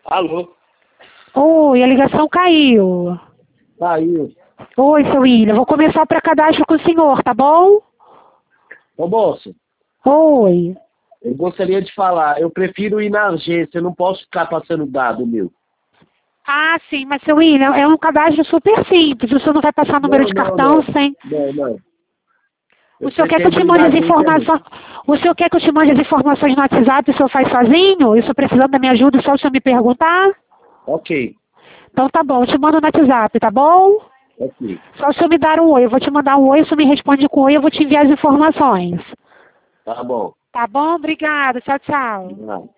Alô? Oi, a ligação caiu. Caiu. Oi, seu William, vou começar o pré-cadastro com o senhor, tá bom? Ô, moço, Oi. eu gostaria de falar, eu prefiro ir na agência, eu não posso ficar passando dado meu. Ah, sim, mas seu William, é um cadastro super simples, o senhor não vai passar número Não, de não, cartão não. sem... Não, não. Eu O senhor quer que eu pretendo te ir mande na as agência mesmo. informações... O senhor quer que eu te mande as informações no WhatsApp e o senhor faz sozinho? Isso precisando da minha ajuda, só o senhor me perguntar? Ok, Então tá bom, eu te mando no WhatsApp, tá bom? ok. Só se eu me dar um oi, eu vou te mandar um oi, se você me responde com oi, eu vou te enviar as informações. Tá bom. Tá bom? Obrigada. Tchau, tchau. Não.